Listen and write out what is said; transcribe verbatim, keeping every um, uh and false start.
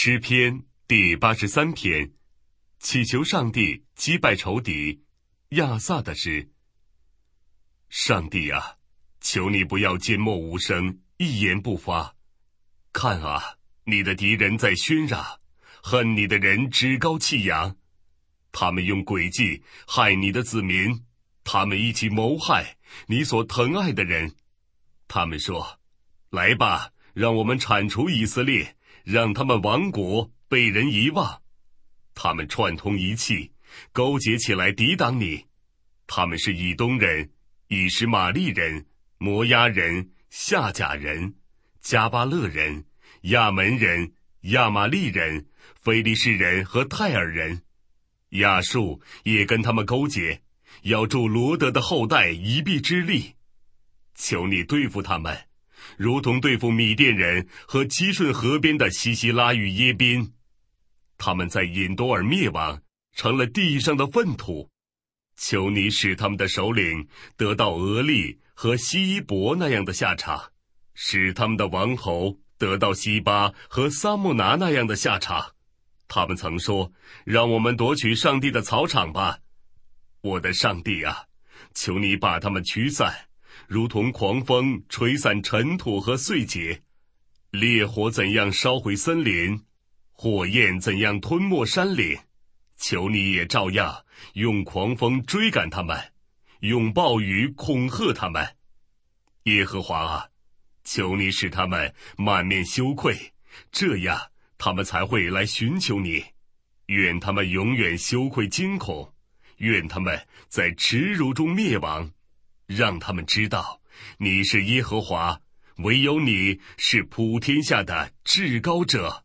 诗篇第八十三篇，祈求上帝击败仇敌，亚萨的诗。上帝啊，求你不要缄默无声，一言不发。看啊，你的敌人在喧嚷，恨你的人趾高气扬。他们用诡计害你的子民，他们一起谋害你所疼爱的人。他们说，来吧，让我们铲除以色列，让他们亡国，被人遗忘。他们串通一气，勾结起来抵挡你。他们是以东人、以实玛利人、摩押人、夏甲人、加巴勒人、亚门人、亚玛利人、非利士人和泰尔人。亚述也跟他们勾结，要助罗德的后代一臂之力。求你对付他们，如同对付米甸人和基顺河边的西西拉与耶宾。他们在隐多尔灭亡，成了地上的粪土。求你使他们的首领得到俄利和希伊伯那样的下场，使他们的王侯得到西巴和撒木拿那样的下场。他们曾说，让我们夺取上帝的草场吧。我的上帝啊，求你把他们驱散，如同狂风吹散尘土和碎秸。烈火怎样烧毁森林，火焰怎样吞没山岭，求你也照样用狂风追赶他们，用暴雨恐吓他们。耶和华啊，求你使他们满面羞愧，这样他们才会来寻求你。愿他们永远羞愧惊恐，愿他们在耻辱中灭亡。让他们知道你是耶和华，唯有你是普天下的至高者。